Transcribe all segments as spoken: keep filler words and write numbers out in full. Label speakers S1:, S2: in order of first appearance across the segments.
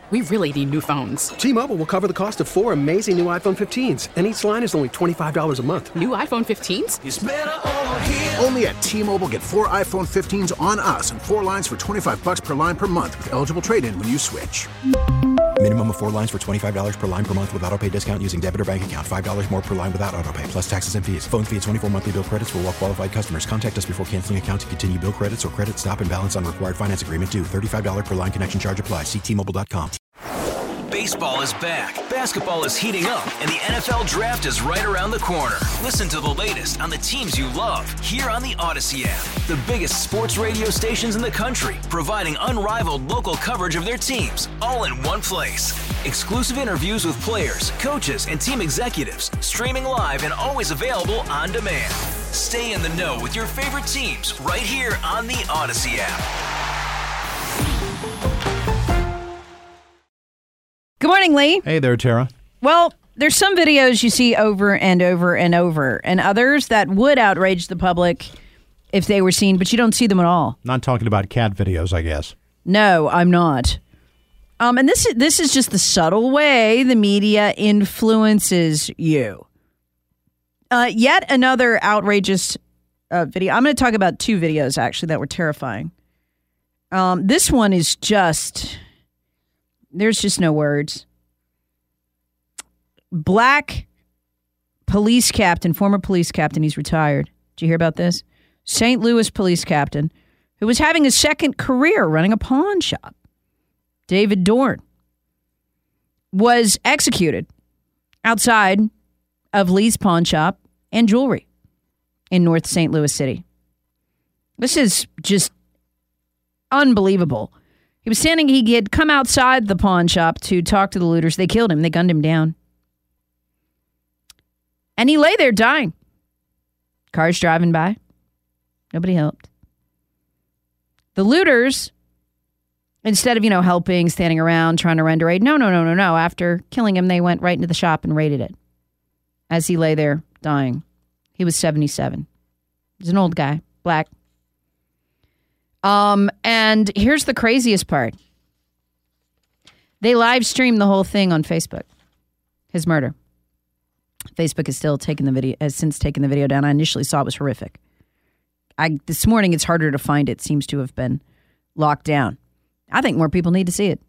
S1: We really need new phones.
S2: T-Mobile will cover the cost of four amazing new iPhone fifteens, and each line is only twenty-five dollars a month.
S1: New iPhone fifteens?
S3: It's better over here.
S4: Only at T-Mobile, get four iPhone fifteens on us and four lines for twenty-five dollars per line per month with eligible trade-in when you switch.
S5: Minimum of four lines for twenty-five dollars per line per month with autopay discount using debit or bank account. five dollars more per line without autopay, plus taxes and fees. Phone fee at twenty-four monthly bill credits for well-qualified customers. Contact us before canceling account to continue bill credits or credit stop and balance on required finance agreement due. thirty-five dollars per line connection charge applies. See T Mobile dot com.
S3: Baseball is back, basketball is heating up, and the N F L Draft is right around the corner. Listen to the latest on the teams you love here on the Odyssey app. The biggest sports radio stations in the country, providing unrivaled local coverage of their teams, all in one place. Exclusive interviews with players, coaches, and team executives, streaming live and always available on demand. Stay in the know with your favorite teams right here on the Odyssey app.
S6: Good morning, Lee.
S7: Hey there, Tara.
S6: Well, there's some videos you see over and over and over, and others that would outrage the public if they were seen, but you don't see them at all.
S7: Not talking about cat videos, I guess.
S6: No, I'm not. Um, and this is, this is just the subtle way the media influences you. Uh, yet another outrageous uh, video. I'm going to talk about two videos, actually, that were terrifying. Um, this one is just... There's just no words. Black police captain, former police captain, he's retired. Did you hear about this? Saint Louis police captain who was having a second career running a pawn shop, David Dorn, was executed outside of Lee's Pawn Shop and Jewelry in North Saint Louis City. This is just unbelievable. He was standing, he had come outside the pawn shop to talk to the looters. They killed him. They gunned him down. And he lay there dying. Cars driving by. Nobody helped. The looters, instead of, you know, helping, standing around, trying to render aid, no, no, no, no, no. After killing him, they went right into the shop and raided it as he lay there dying. He was seventy-seven. He's an old guy, black. Um, and here's the craziest part. They live streamed the whole thing on Facebook. His murder. Facebook has still taken the video, has since taken the video down. I initially saw it was horrific. I this morning it's harder to find. It seems to have been locked down. I think more people need to see it.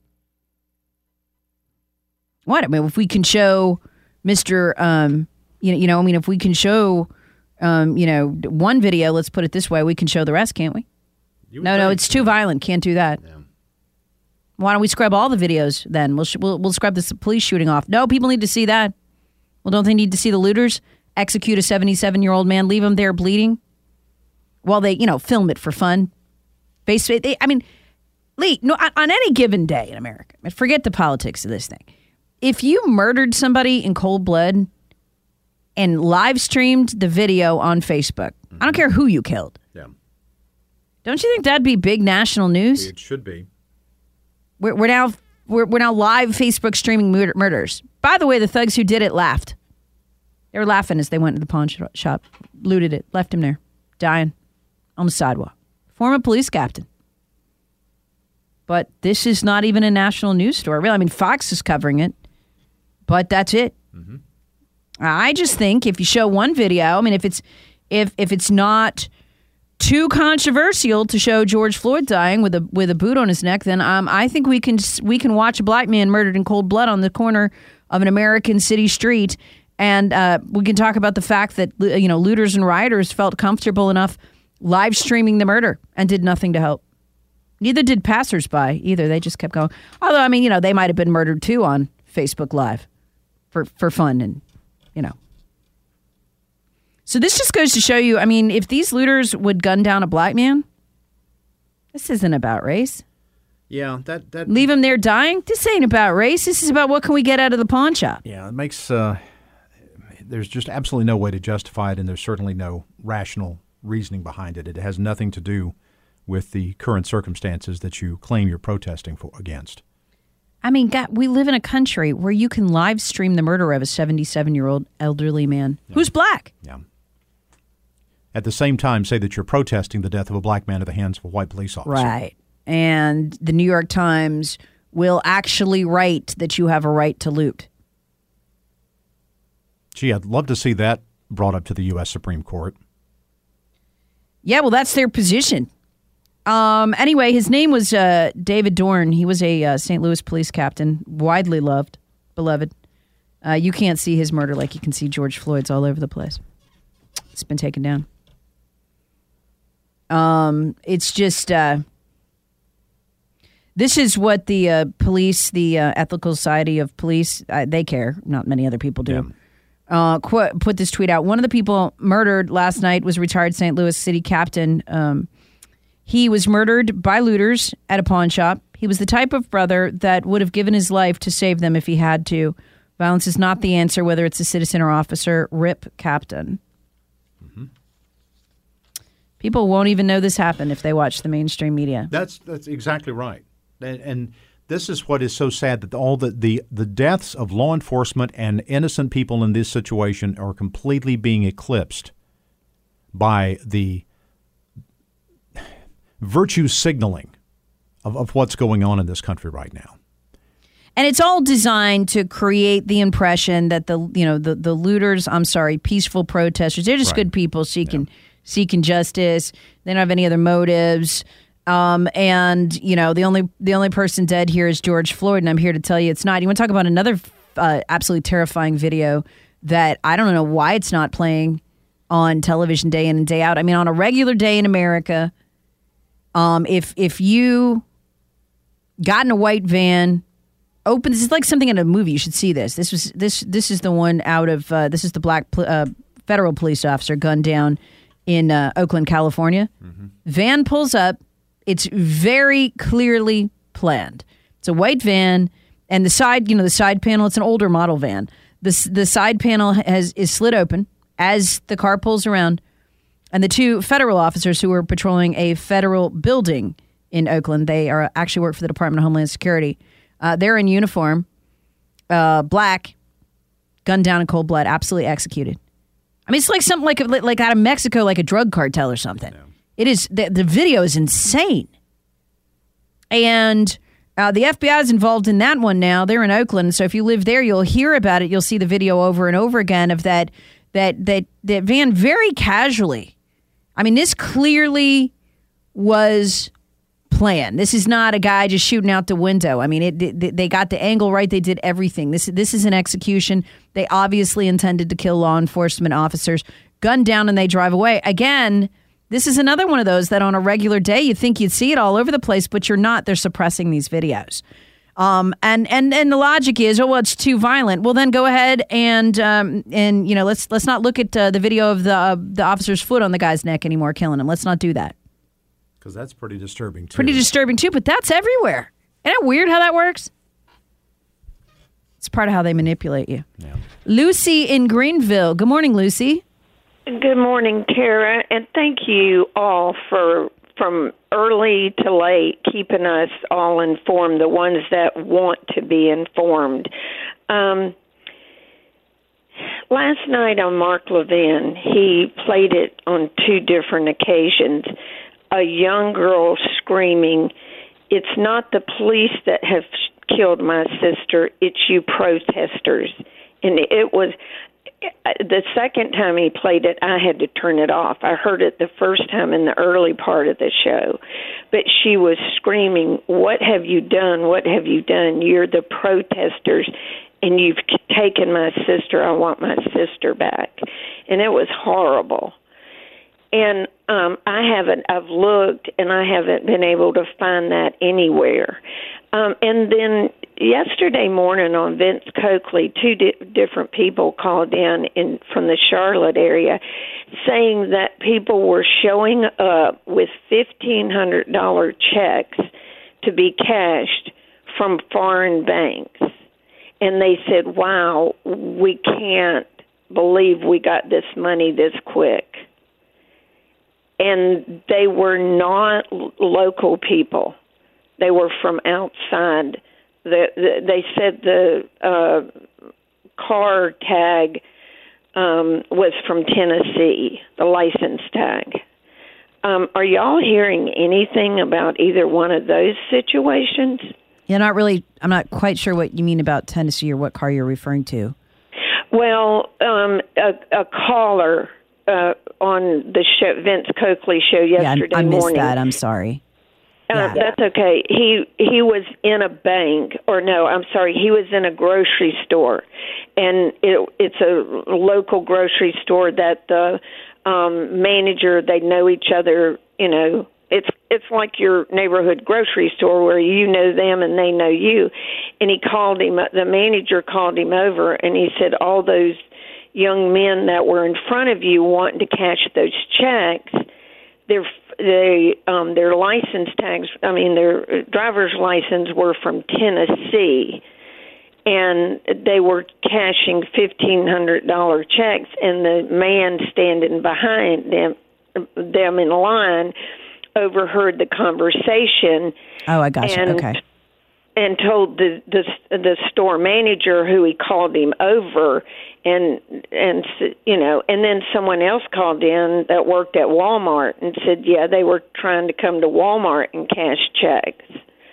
S6: What? I mean, if we can show Mister Um, you know, you know, I mean, if we can show, um, you know, one video, let's put it this way, we can show the rest, can't we? No, no, it's too violent. Can't do that. Yeah. Why don't we scrub all the videos then? We'll, sh- we'll we'll scrub the police shooting off. No, people need to see that. Well, don't they need to see the looters execute a seventy-seven-year-old man, leave him there bleeding while they, you know, film it for fun? Basically, they, I mean, Lee, no, on, on any given day in America, forget the politics of this thing. If you murdered somebody in cold blood and live streamed the video on Facebook, mm-hmm. I don't care who you killed.
S7: Yeah.
S6: Don't you think that'd be big national news?
S7: It should be.
S6: We're, we're now we're, we're now live Facebook streaming murder, murders. By the way, the thugs who did it laughed. They were laughing as they went to the pawn shop, looted it, left him there, dying on the sidewalk. Former police captain. But this is not even a national news story. Really, I mean, Fox is covering it, but that's it. Mm-hmm. I just think if you show one video, I mean, if it's if if it's not too controversial to show George Floyd dying with a with a boot on his neck, then um, I think we can we can watch a black man murdered in cold blood on the corner of an American city street, and uh, we can talk about the fact that you know looters and rioters felt comfortable enough live streaming the murder and did nothing to help. Neither did passersby either. They just kept going. Although I mean, you know, they might have been murdered too on Facebook Live for for fun and you know. So this just goes to show you, I mean, if these looters would gun down a black man, this isn't about race.
S7: Yeah, that... that
S6: Leave him there dying? This ain't about race. This is about what can we get out of the pawn shop.
S7: Yeah, it makes... Uh, there's just absolutely no way to justify it, and there's certainly no rational reasoning behind it. It has nothing to do with the current circumstances that you claim you're protesting for against.
S6: I mean, God, we live in a country where you can live stream the murder of a seventy-seven-year-old elderly man yeah. who's black.
S7: Yeah. At the same time, say that you're protesting the death of a black man at the hands of a white police officer.
S6: Right. And the New York Times will actually write that you have a right to loot.
S7: Gee, I'd love to see that brought up to the U S Supreme Court.
S6: Yeah, well, that's their position. Um, anyway, his name was uh, David Dorn. He was a uh, Saint Louis police captain, widely loved, beloved. Uh, you can't see his murder like you can see George Floyd's all over the place. It's been taken down. Um, it's just, uh, this is what the uh, police, the uh, Ethical Society of Police, uh, they care. Not many other people do. Yeah. Uh, qu- put this tweet out. One of the people murdered last night was retired Saint Louis City captain. Um, he was murdered by looters at a pawn shop. He was the type of brother that would have given his life to save them if he had to. Violence is not the answer, whether it's a citizen or officer. Rip Captain. Mm-hmm. People won't even know this happened if they watch the mainstream media.
S7: That's that's exactly right. And, and this is what is so sad, that all the, the, the deaths of law enforcement and innocent people in this situation are completely being eclipsed by the virtue signaling of, of what's going on in this country right now.
S6: And it's all designed to create the impression that the you know the, the looters, I'm sorry, peaceful protesters, they're just right. good people seeking yeah. seeking justice. They don't have any other motives. Um, and you know the only the only person dead here is George Floyd, and I'm here to tell you it's not. You want to talk about another uh, absolutely terrifying video that I don't know why it's not playing on television day in and day out. I mean, on a regular day in America, um, if if you got in a white van, open. This is like something in a movie. You should see this. This was this this is the one out of uh, this is the black uh, federal police officer gunned down in uh, Oakland, California. Mm-hmm. Van pulls up. It's very clearly planned. It's a white van, and the side, you know, the side panel. It's an older model van. The the side panel has is slid open as the car pulls around, and the two federal officers who were patrolling a federal building in Oakland. They are actually work for the Department of Homeland Security. Uh, they're in uniform, uh, black, gunned down in cold blood, absolutely executed. I mean, it's like something like like out of Mexico, like a drug cartel or something. Yeah. It is the, the video is insane, and uh, the F B I is involved in that one now. They're in Oakland, so if you live there, you'll hear about it. You'll see the video over and over again of that that that that van very casually. I mean, this clearly was planned. This is not a guy just shooting out the window. I mean, it, it, they got the angle right. They did everything. This this is an execution. They obviously intended to kill law enforcement officers. Gunned down and they drive away. Again, this is another one of those that on a regular day you think you'd see it all over the place, but you're not. They're suppressing these videos. Um, and, and, and the logic is, oh, well, it's too violent. Well, then go ahead and, um, and you know, let's let's not look at uh, the video of the uh, the officer's foot on the guy's neck anymore, killing him. Let's not do that.
S7: Because that's pretty disturbing, too.
S6: Pretty disturbing, too, but that's everywhere. Isn't it weird how that works? It's part of how they manipulate you. Yeah. Lucy in Greenville. Good morning, Lucy.
S8: Good morning, Tara, and thank you all for, from early to late, keeping us all informed, the ones that want to be informed. Um, last night on Mark Levin, he played it on two different occasions. A young girl screaming, "It's not the police that have killed my sister, it's you protesters." And it was, the second time he played it, I had to turn it off. I heard it the first time in the early part of the show. But she was screaming, "What have you done? What have you done? You're the protesters, and you've taken my sister. I want my sister back." And it was horrible. And um, I haven't, I've looked, and I haven't been able to find that anywhere. Um, and then yesterday morning on Vince Coakley, two di- different people called in, in from the Charlotte area saying that people were showing up with fifteen hundred dollars checks to be cashed from foreign banks. And they said, wow, we can't believe we got this money this quick. And they were not l- local people. They were from outside. The, the, they said the uh, car tag um, was from Tennessee, the license tag. Um, are y'all hearing anything about either one of those situations?
S6: You're not really, I'm not quite sure what you mean about Tennessee or what car you're referring to.
S8: Well, um, a, a caller uh, on the show, Vince Coakley show yesterday
S6: yeah, I, I missed
S8: morning.
S6: that. I'm sorry.
S8: Uh,
S6: yeah.
S8: That's okay. He he was in a bank, or no, I'm sorry, he was in a grocery store, and it, it's a local grocery store that the um, manager, they know each other. You know, it's it's like your neighborhood grocery store where you know them and they know you. And he called him. The manager called him over, and he said, "All those young men that were in front of you wanting to cash those checks, they're." They, um, their license tags, I mean, their driver's license were from Tennessee, and they were cashing fifteen hundred dollars checks, and the man standing behind them, them in line overheard the conversation.
S6: Oh, I got you.
S8: And,
S6: okay.
S8: And told the, the the store manager, who he called him over, and and you know, and then someone else called in that worked at Walmart and said, yeah, they were trying to come to Walmart and cash checks.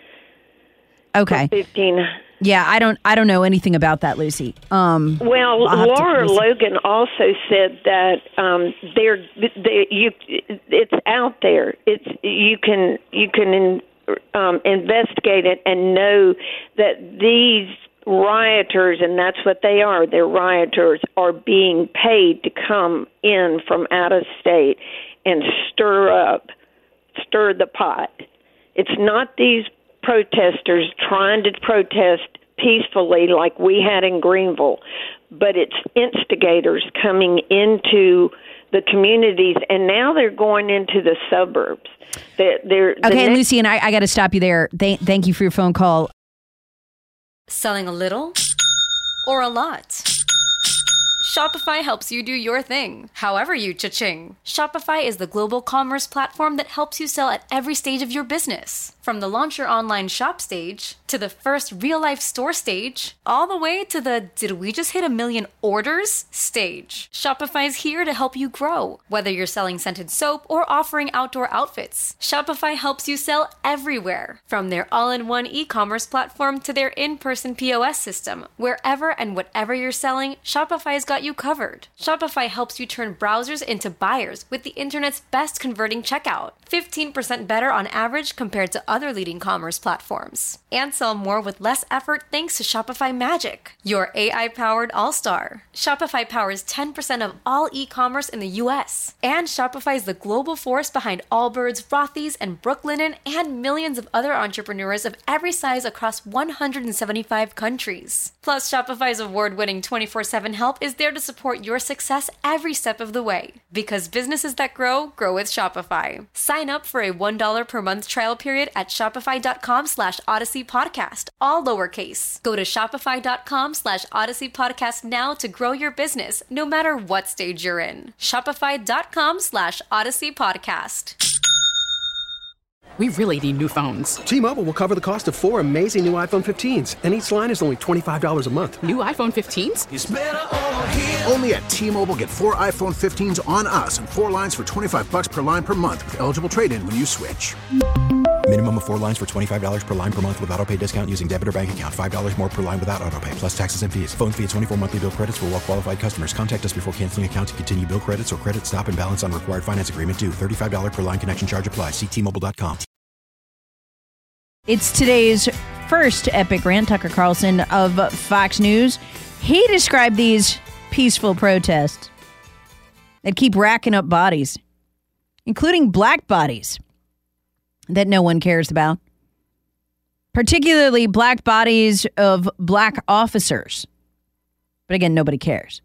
S6: Okay.
S8: Fifteen.
S6: Yeah, I don't I don't know anything about that, Lucy. Um,
S8: well, Laura Logan also said that um, they're they, you it's out there. It's you can you can. In, Um, investigate it and know that these rioters, and that's what they are, they're rioters, are being paid to come in from out of state and stir up, stir the pot. It's not these protesters trying to protest peacefully like we had in Greenville, but it's instigators coming into the communities, and now they're going into the suburbs. They're, they're, the
S6: okay,
S8: next-
S6: Lucy, and I, I got to stop you there. Th- thank you for your phone call.
S9: Selling a little or a lot? Shopify helps you do your thing, however you cha-ching. Shopify is the global commerce platform that helps you sell at every stage of your business. From the launch your online shop stage, to the first real-life store stage, all the way to the did we just hit a million orders stage. Shopify's here to help you grow. Whether you're selling scented soap or offering outdoor outfits, Shopify helps you sell everywhere. From their all-in-one e-commerce platform to their in-person P O S system, wherever and whatever you're selling, Shopify's got you covered. Shopify helps you turn browsers into buyers with the internet's best converting checkout. fifteen percent better on average compared to other leading commerce platforms. And sell more with less effort thanks to Shopify Magic, your A I-powered all-star. Shopify powers ten percent of all e-commerce in the U S. And Shopify is the global force behind Allbirds, Rothy's, and Brooklinen, and millions of other entrepreneurs of every size across one hundred seventy-five countries. Plus, Shopify's award-winning twenty-four seven help is there to support your success every step of the way. Because businesses that grow, grow with Shopify. Sign up for a one dollar per month trial period at shopify.com slash Odyssey Podcast, all lowercase. Go to shopify.com slash Odyssey Podcast now to grow your business, no matter what stage you're in. Shopify.com slash Odyssey Podcast.
S1: We really need new phones.
S2: T-Mobile will cover the cost of four amazing new iPhone fifteens, and each line is only twenty-five dollars a month.
S1: New iPhone fifteens?
S3: It's better over here.
S4: Only at T-Mobile, get four iPhone fifteens on us and four lines for twenty-five bucks per line per month with eligible trade-in when you switch.
S5: Minimum of four lines for twenty-five dollars per line per month with autopay discount using debit or bank account. five dollars more per line without autopay, plus taxes and fees. Phone fee at twenty-four monthly bill credits for well-qualified customers. Contact us before canceling account to continue bill credits or credit stop and balance on required finance agreement due. thirty-five dollars per line connection charge applies. See T Mobile dot com.
S6: It's today's first epic rant. Tucker Carlson of Fox News. He described these peaceful protests that keep racking up bodies, including black bodies that no one cares about, particularly black bodies of black officers. But again, nobody cares.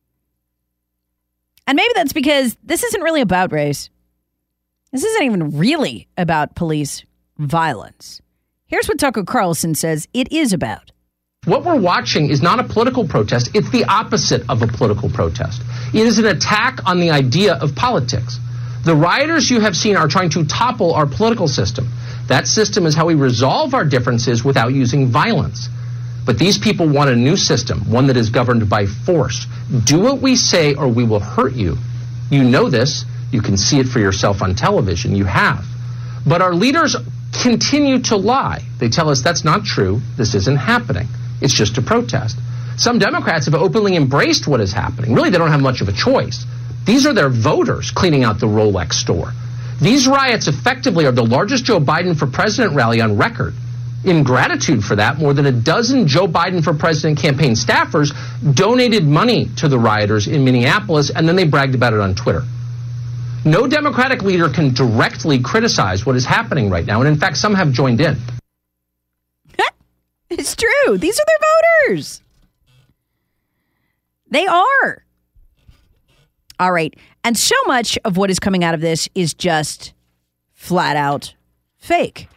S6: And maybe that's because this isn't really about race. This isn't even really about police violence. Here's what Tucker Carlson says it is about.
S10: What we're watching is not a political protest. It's the opposite of a political protest. It is an attack on the idea of politics. The rioters you have seen are trying to topple our political system. That system is how we resolve our differences without using violence. But these people want a new system, one that is governed by force. Do what we say or we will hurt you. You know this. You can see it for yourself on television. You have. But our leaders continue to lie. They tell us that's not true. This isn't happening. It's just a protest. Some Democrats have openly embraced what is happening. Really, they don't have much of a choice. These are their voters cleaning out the Rolex store. These riots effectively are the largest Joe Biden for president rally on record. In gratitude for that, more than a dozen Joe Biden for president campaign staffers donated money to the rioters in Minneapolis, and then they bragged about it on Twitter. No Democratic leader can directly criticize what is happening right now, and in fact, some have joined in.
S6: It's true. These are their voters. They are. All right. And so much of what is coming out of this is just flat out fake.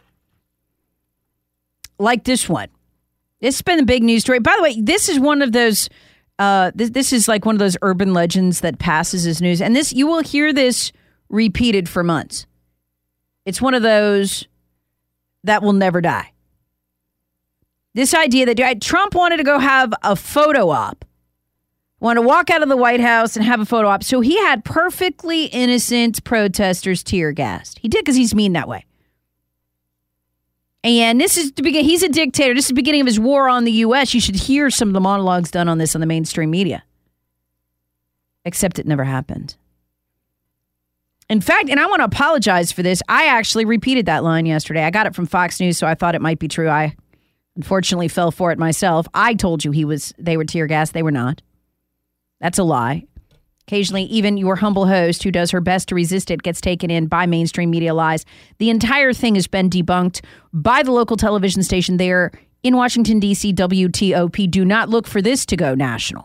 S6: Like this one. This has been a big news story. By the way, this is one of those, uh, this, this is like one of those urban legends that passes as news. And this, you will hear this repeated for months. It's one of those that will never die. This idea that Trump wanted to go have a photo op, wanted to walk out of the White House and have a photo op. So he had perfectly innocent protesters tear gassed. He did because he's mean that way. And this is the beginning. He's a dictator. This is the beginning of his war on the U S. You should hear some of the monologues done on this on the mainstream media. Except it never happened. In fact, and I want to apologize for this, I actually repeated that line yesterday. I got it from Fox News, so I thought it might be true. I unfortunately fell for it myself. I told you he was. They were tear gassed. They were not. That's a lie. Occasionally, even your humble host, who does her best to resist it, gets taken in by mainstream media lies. The entire thing has been debunked by the local television station there in Washington, D C, W T O P. Do not look for this to go national.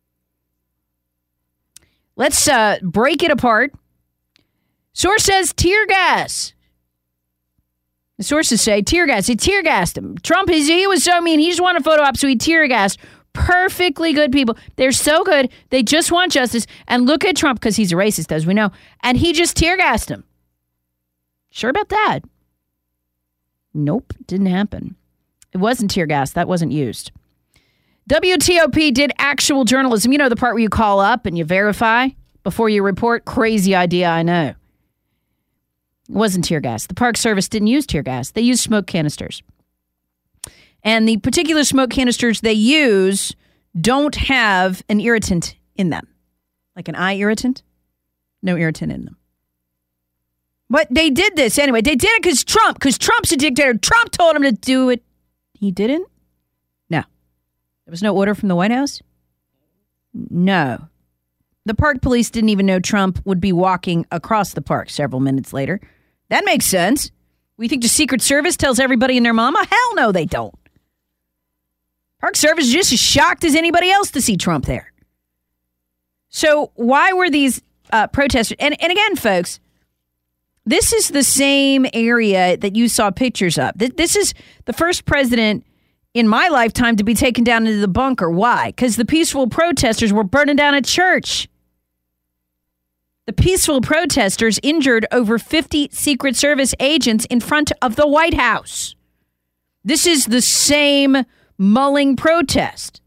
S6: Let's uh, break it apart. Source says tear gas. The sources say tear gas. He tear gassed him. Trump, is he was so mean. He just wanted a photo op, so he tear gassed. Perfectly good people. They're so good. They just want justice. And look at Trump, because he's a racist, as we know. And he just tear gassed him. Sure about that? Nope, didn't happen. It wasn't tear gas. That wasn't used. W T O P did actual journalism. You know, the part where you call up and you verify before you report? Crazy idea, I know. It wasn't tear gas. The Park Service didn't use tear gas. They used smoke canisters. And the particular smoke canisters they use don't have an irritant in them. Like an eye irritant. No irritant in them. But they did this anyway. They did it because Trump, because Trump's a dictator. Trump told him to do it. He didn't? No. There was no order from the White House? No. The park police didn't even know Trump would be walking across the park several minutes later. That makes sense. We think the Secret Service tells everybody and their mama? Hell no, they don't. Park Service is just as shocked as anybody else to see Trump there. So why were these uh, protesters? And, and again, folks, this is the same area that you saw pictures of. This is the first president in my lifetime to be taken down into the bunker. Why? Because the peaceful protesters were burning down a church. The peaceful protesters injured over fifty Secret Service agents in front of the White House. This is the same mulling protest.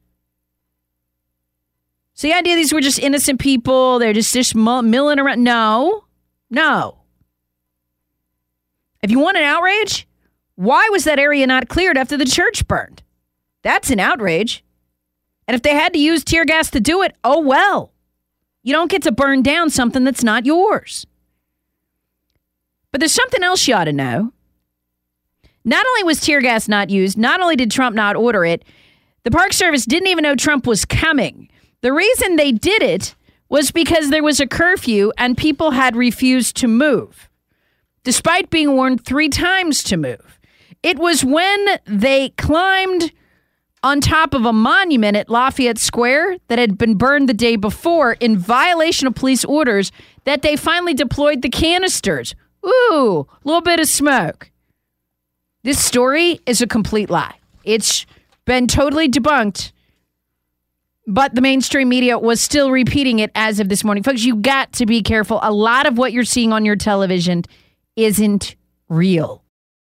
S6: So the idea these were just innocent people, they're just, just milling around. No, no. If you want an outrage, why was that area not cleared after the church burned? That's an outrage. And if they had to use tear gas to do it, oh well. You don't get to burn down something that's not yours. But there's something else you ought to know. Not only was tear gas not used, not only did Trump not order it, the Park Service didn't even know Trump was coming. The reason they did it was because there was a curfew and people had refused to move, despite being warned three times to move. It was when they climbed on top of a monument at Lafayette Square that had been burned the day before in violation of police orders that they finally deployed the canisters. Ooh, a little bit of smoke. This story is a complete lie. It's been totally debunked, but the mainstream media was still repeating it as of this morning. Folks, you got to be careful. A lot of what you're seeing on your television isn't real.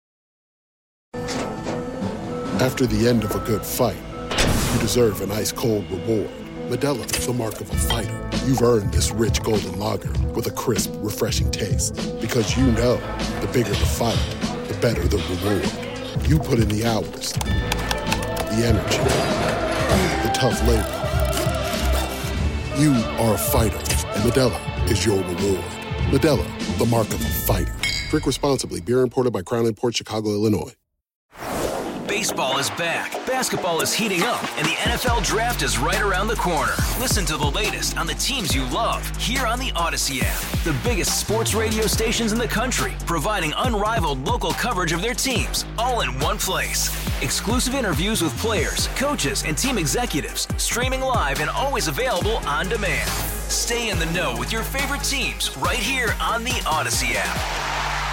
S11: After the end of a good fight, you deserve an ice-cold reward. Modelo, the mark of a fighter. You've earned this rich golden lager with a crisp, refreshing taste. Because you know, the bigger the fight, the better the reward. You put in the hours, the energy, the tough labor. You are a fighter, and Modelo is your reward. Modelo, the mark of a fighter. Drink responsibly. Beer imported by Crown Imports, Chicago, Illinois.
S3: Baseball is back, basketball is heating up, and the N F L Draft is right around the corner. Listen to the latest on the teams you love here on the Odyssey app. The biggest sports radio stations in the country, providing unrivaled local coverage of their teams, all in one place. Exclusive interviews with players, coaches, and team executives, streaming live and always available on demand. Stay in the know with your favorite teams right here on the Odyssey app.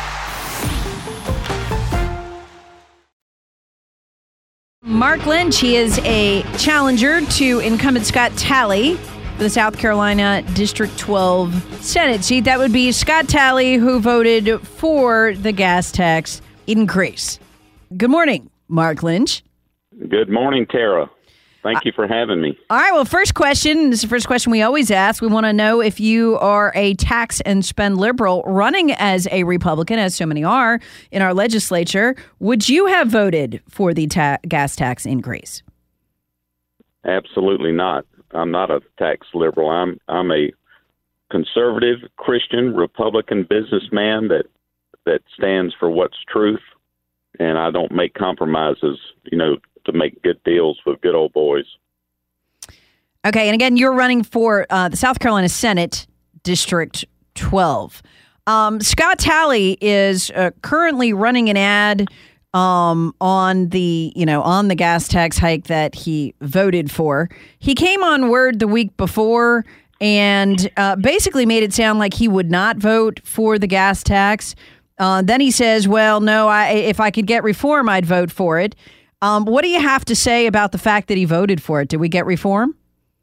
S6: Mark Lynch, he is a challenger to incumbent Scott Talley for the South Carolina District twelve Senate seat. That would be Scott Talley, who voted for the gas tax increase. Good morning, Mark Lynch.
S12: Good morning, Tara. Thank you for having me.
S6: All right, well, first question, this is the first question we always ask. We want to know if you are a tax and spend liberal running as a Republican, as so many are in our legislature. Would you have voted for the ta- gas tax increase?
S12: Absolutely not. I'm not a tax liberal. I'm I'm a conservative Christian Republican businessman that that stands for what's truth, and I don't make compromises, you know, to make good deals with good old boys.
S6: Okay, and again, you're running for uh, the South Carolina Senate District twelve. Um, Scott Talley is uh, currently running an ad um, on the, you know, on the gas tax hike that he voted for. He came on Word the week before and uh, basically made it sound like he would not vote for the gas tax. Uh, then he says, well, no, I, if I could get reform, I'd vote for it. Um, what do you have to say about the fact that he voted for it? Did we get reform?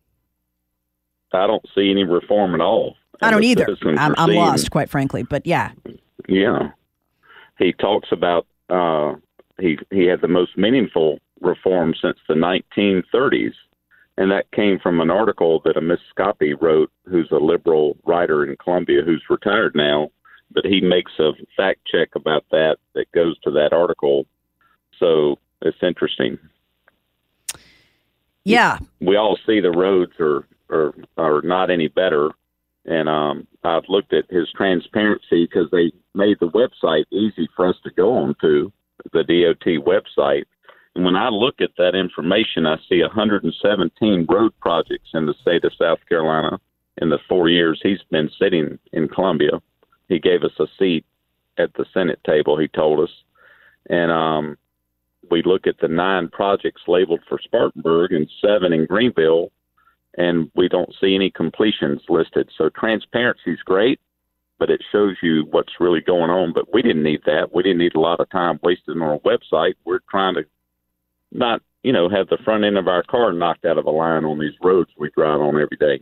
S12: I don't see any reform at all.
S6: I don't either. I'm, I'm lost, quite frankly. But yeah.
S12: Yeah. He talks about uh, he he had the most meaningful reform since the nineteen thirties. And that came from an article that a Miss Scoppy wrote, who's a liberal writer in Columbia, who's retired now. But he makes a fact check about that that goes to that article. So it's interesting.
S6: Yeah.
S12: We all see the roads are, are, are not any better. And um, I've looked at his transparency because they made the website easy for us to go on to, the D O T website. And when I look at that information, I see one hundred seventeen road projects in the state of South Carolina in the four years he's been sitting in Columbia. He gave us a seat at the Senate table, he told us. And um, we look at the nine projects labeled for Spartanburg and seven in Greenville, and we don't see any completions listed. So transparency is great, but it shows you what's really going on. But we didn't need that. We didn't need a lot of time wasted on our website. We're trying to not, you know, have the front end of our car knocked out of a line on these roads we drive on every day.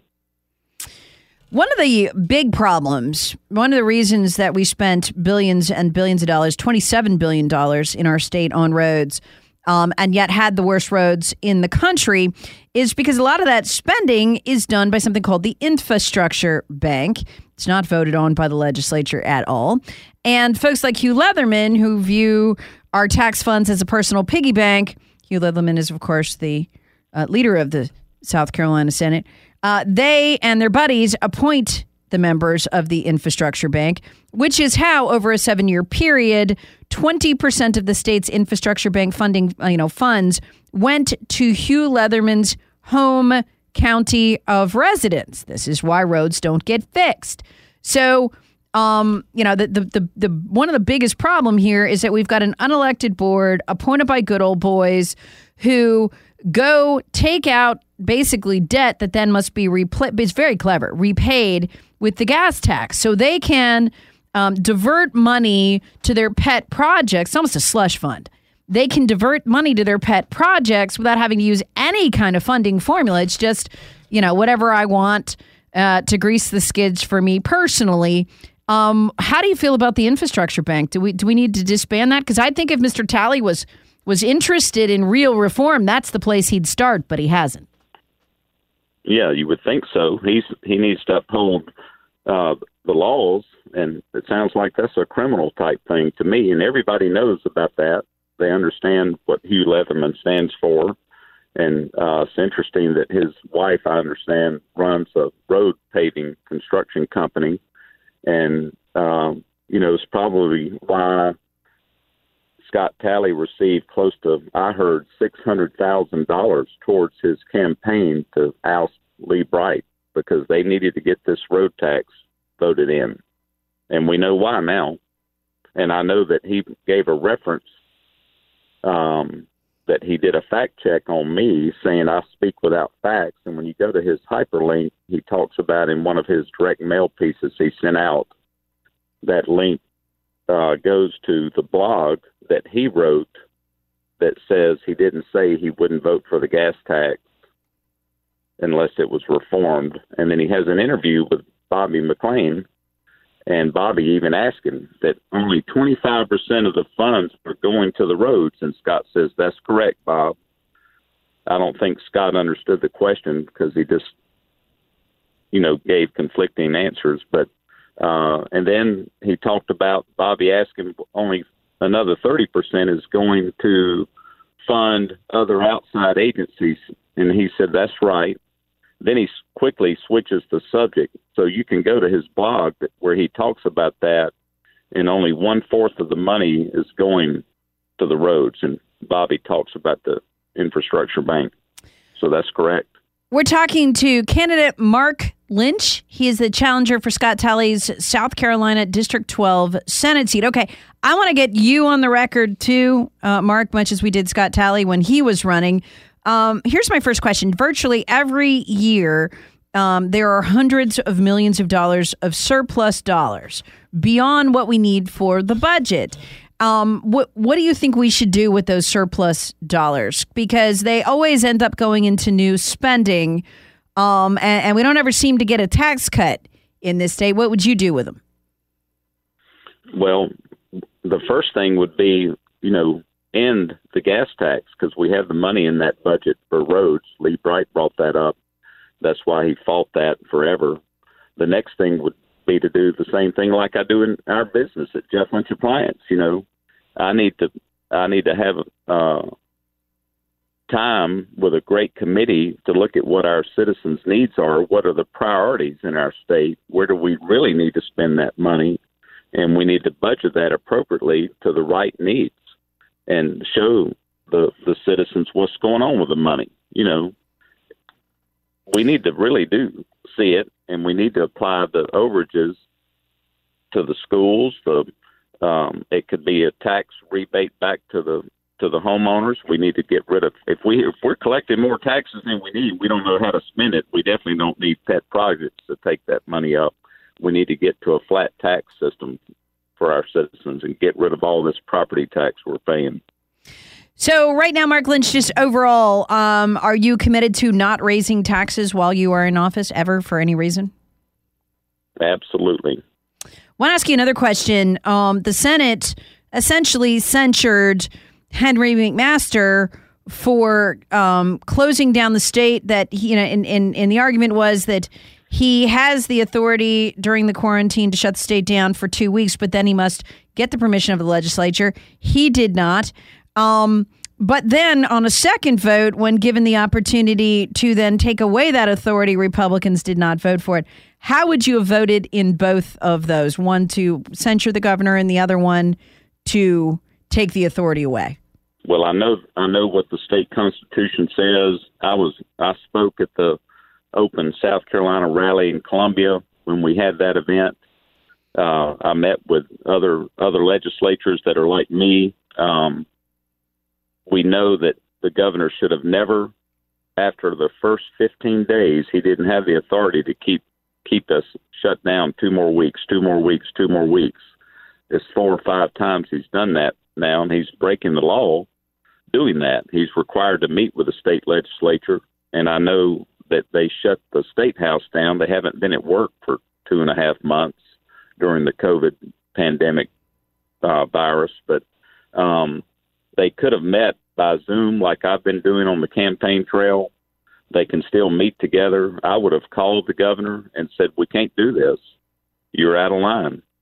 S6: One of the big problems, one of the reasons that we spent billions and billions of dollars, twenty-seven billion dollars in our state on roads, um, and yet had the worst roads in the country, is because a lot of that spending is done by something called the Infrastructure Bank. It's not voted on by the legislature at all. And folks like Hugh Leatherman, who view our tax funds as a personal piggy bank, Hugh Leatherman is, of course, the uh, leader of the South Carolina Senate. Uh, they and their buddies appoint the members of the Infrastructure Bank, which is how, over a seven-year period, twenty percent of the state's Infrastructure Bank funding, you know, funds went to Hugh Leatherman's home county of residence. This is why roads don't get fixed. So, um, you know, the, the the the one of the biggest problem here is that we've got an unelected board appointed by good old boys who go take out basically debt that then must be repl- it's very clever, repaid with the gas tax. So they can um, divert money to their pet projects, almost a slush fund. They can divert money to their pet projects without having to use any kind of funding formula. It's just, you know, whatever I want uh, to grease the skids for me personally. Um, how do you feel about the Infrastructure Bank? Do we do we need to disband that? Because I think if Mister Talley was was interested in real reform, that's the place he'd start, but he hasn't.
S12: Yeah, you would think so. He's he needs to uphold uh, the laws And it sounds like that's a criminal type thing to me. And everybody knows about that. They understand what Hugh Leatherman stands for. And uh, it's interesting that his wife, I understand, runs a road paving construction company. And, um, you know, it's probably why Scott Talley received close to, I heard, six hundred thousand dollars towards his campaign to oust Lee Bright, because they needed to get this road tax voted in. And we know why now. And I know that he gave a reference um, that he did a fact check on me saying I speak without facts. And when you go to his hyperlink, he talks about in one of his direct mail pieces he sent out, that link uh, goes to the blog that he wrote that says he didn't say he wouldn't vote for the gas tax unless it was reformed. And then he has an interview with Bobby McLean, and Bobby even asked him that only twenty-five percent of the funds are going to the roads. And Scott says, that's correct, Bob. I don't think Scott understood the question because he just, you know, gave conflicting answers. But, uh, and then he talked about, Bobby asked him, only another thirty percent is going to fund other outside agencies. And he said, that's right. Then he quickly switches the subject. So you can go to his blog where he talks about that, and only one-fourth of the money is going to the roads. And Bobby talks about the infrastructure bank. So that's correct.
S6: We're talking to candidate Mark Lynch. He is the challenger for Scott Talley's South Carolina District twelve Senate seat. Okay, I want to get you on the record too, uh, Mark, much as we did Scott Talley when he was running. Um, here's my first question. Virtually every year, um, there are hundreds of millions of dollars of surplus dollars beyond what we need for the budget. Um, what what do you think we should do with those surplus dollars? Because they always end up going into new spending, um, and, and we don't ever seem to get a tax cut in this state. What would you do with them?
S12: Well, the first thing would be, you know, end the gas tax, because we have the money in that budget for roads. Lee Bright brought that up. That's why he fought that forever. The next thing would be to do the same thing like I do in our business at Jeff Lynch Appliance. You know, I need to I need to have uh, time with a great committee to look at what our citizens' needs are. What are the priorities in our state? Where do we really need to spend that money? And we need to budget that appropriately to the right needs and show the the citizens what's going on with the money. You know, we need to really do see it, and we need to apply the overages to the schools. The um, it could be a tax rebate back to the to the homeowners. We need to get rid of if we if we're collecting more taxes than we need. We don't know how to spend it. We definitely don't need pet projects to take that money up. We need to get to a flat tax system for our citizens and get rid of all this property tax we're paying.
S6: So right now, Mark Lynch, just overall, um, are you committed to not raising taxes while you are in office ever for any reason?
S12: Absolutely.
S6: I want to ask you another question. Um, the Senate essentially censured Henry McMaster for um, closing down the state that, you know, in, in, in the argument was that he has the authority during the quarantine to shut the state down for two weeks, but then he must get the permission of the legislature. He did not. Um, but then on a second vote, when given the opportunity to then take away that authority, Republicans did not vote for it. How would you have voted in both of those? One to censure the governor and the other one to take the authority away?
S12: Well, I know I know what the state constitution says. I was I spoke at the Open South Carolina rally in Columbia when we had that event. Uh, I met with other other legislators that are like me. Um, we know that the governor should have never, after the first fifteen days, he didn't have the authority to keep keep us shut down two more weeks, two more weeks, two more weeks. It's four or five times he's done that now, and he's breaking the law doing that. He's required to meet with the state legislature, and I know that they shut the state house down. They haven't been at work for two and a half months during the COVID pandemic uh, virus, but um, they could have met by Zoom like I've been doing on the campaign trail. They can still meet together. I would have called the governor and said, we can't do this. You're out of line.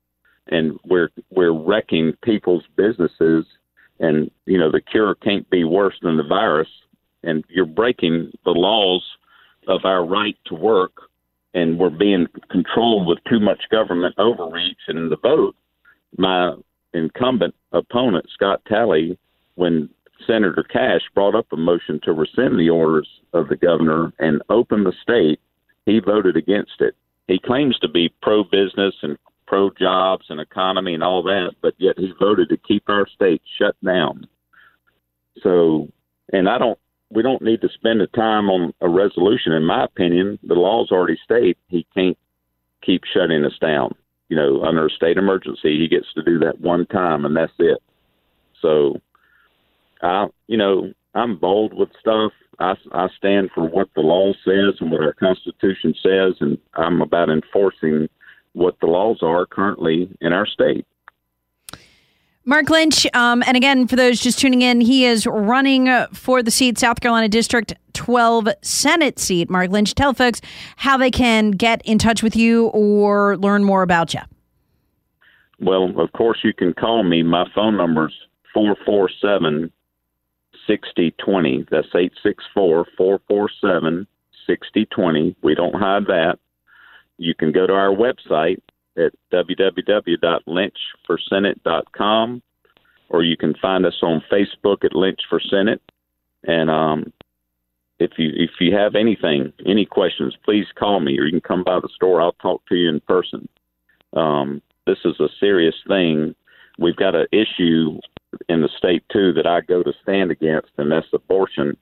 S12: and we're we're wrecking people's businesses. And you know, the cure can't be worse than the virus. And you're breaking the laws of our right to work, and we're being controlled with too much government overreach. And in the vote, my incumbent opponent, Scott Talley, when Senator Cash brought up a motion to rescind the orders of the governor and open the state, he voted against it. He claims to be pro-business and pro-jobs and economy and all that, but yet he voted to keep our state shut down. So, and I don't, we don't need to spend the time on a resolution. In my opinion, the laws already state he can't keep shutting us down. You know, under a state emergency, he gets to do that one time, and that's it. So, I, you know, I'm bold with stuff. I, I stand for what the law says and what our Constitution says, and I'm about enforcing what the laws are currently in our state.
S6: Mark Lynch, um, and again, for those just tuning in, he is running for the seat, South Carolina District twelve Senate seat. Mark Lynch, tell folks how they can get in touch with you or learn more about you.
S12: Well, of course, you can call me. My phone number is four four seven, six zero two zero. That's eight six four, four four seven, six zero two zero. We don't hide that. You can go to our website at w w w dot lynch for senate dot com, or you can find us on Facebook at Lynch for Senate. And um, if you if you have anything, any questions, please call me, or you can come by the store. I'll talk to you in person. Um, this is a serious thing. We've got an issue in the state, too, that I go to stand against, and that's abortion.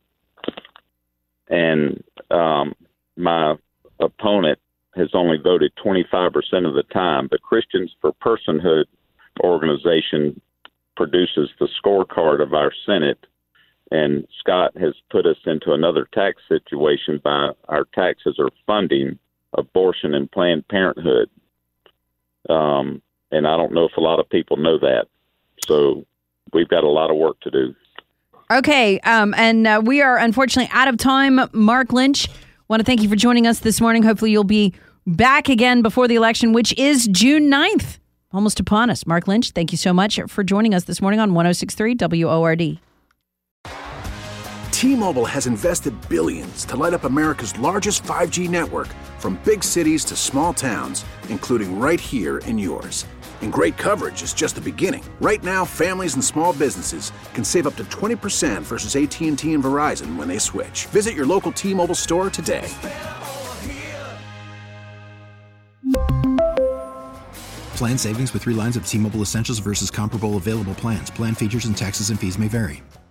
S12: And um, my opponent has only voted twenty-five percent of the time. The Christians for Personhood organization produces the scorecard of our Senate, and Scott has put us into another tax situation by our taxes are funding abortion and Planned Parenthood. Um, and I don't know if a lot of people know that. So we've got a lot of work to do.
S6: Okay, um, and uh, we are unfortunately out of time. Mark Lynch, want to thank you for joining us this morning. Hopefully you'll be back again before the election, which is June ninth, almost upon us. Mark Lynch, thank you so much for joining us this morning on one oh six point three W O R D.
S4: T-Mobile has invested billions to light up America's largest five G network, from big cities to small towns, including right here in yours. And great coverage is just the beginning. Right now, families and small businesses can save up to twenty percent versus A T and T and Verizon when they switch. Visit your local T-Mobile store today.
S5: Plan savings with three lines of T-Mobile Essentials versus comparable available plans. Plan features and taxes and fees may vary.